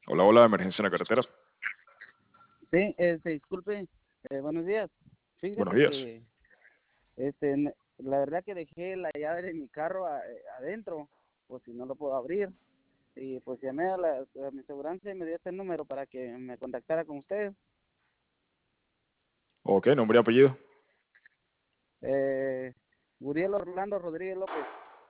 Hola, hola, emergencia en la carretera. Sí, disculpe, buenos días. Buenos Fíjese días. que, la verdad que dejé la llave de mi carro adentro, pues si no lo puedo abrir. Y pues llamé a mi aseguranza y me dio este número para que me contactara con ustedes. Ok, nombre y apellido. Eh, Guriel Orlando Rodríguez López.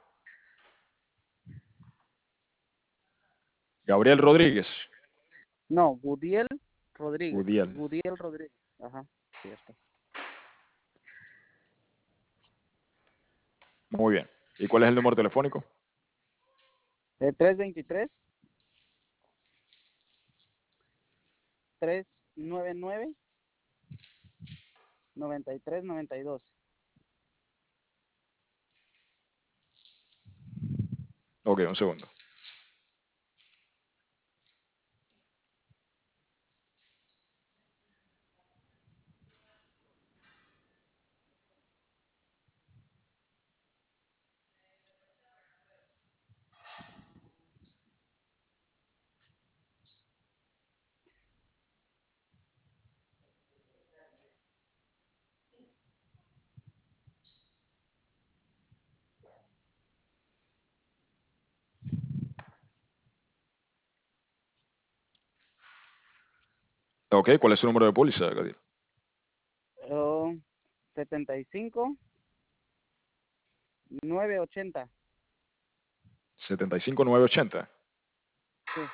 Gabriel Rodríguez. No, Guriel Rodríguez. Udiel. Guriel Rodríguez. Ajá, cierto. Muy bien. ¿Y cuál es el número telefónico? 323-399-9392. Ok, un segundo. Ok, ¿cuál es su número de póliza, Gabriel? Oh, 75-980. 75980. Sí.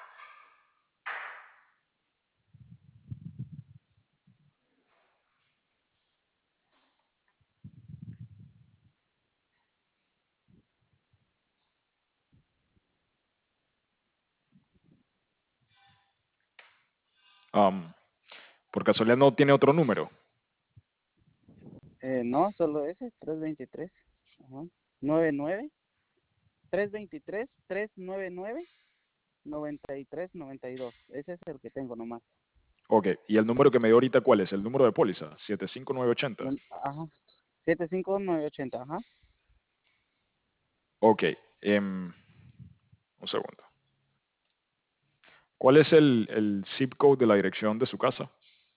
Am, por casualidad no tiene otro número. No, solo ese, 323. Ajá. 99. 323-399-9392. Ese es el que tengo nomás. Ok, ¿y el número que me dio ahorita cuál es? ¿El número de póliza? 75980. Ajá. 75980. Ajá. Ok, un segundo. ¿Cuál es el zip code de la dirección de su casa?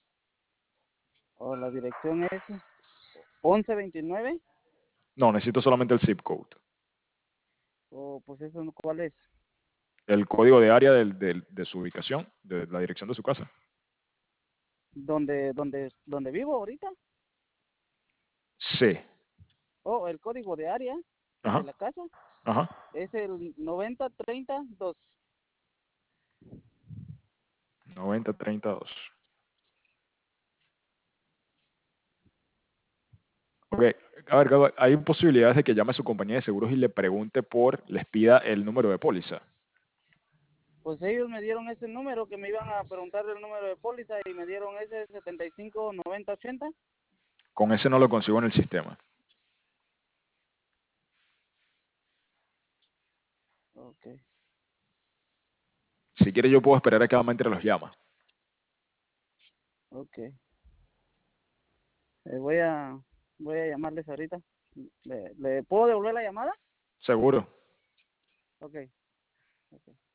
O la dirección es 1129. No, necesito solamente el zip code. O pues eso, ¿cuál es? El código de área de su ubicación, de la dirección de su casa. ¿Dónde vivo ahorita? C. O el código de área de Ajá, la casa ajá. es el 9032. 9032. Ok, a ver, Gabo, hay posibilidades de que llame a su compañía de seguros y le pregunte les pida el número de póliza. Pues ellos me dieron ese número que me iban a preguntar el número de póliza y me dieron ese 75-90-80. Con ese no lo consigo en el sistema. Ok, Si quiere yo puedo esperar a que Amantre los llama. ok. Voy a llamarles ahorita. ¿Le puedo devolver la llamada? Seguro. Ok, ok.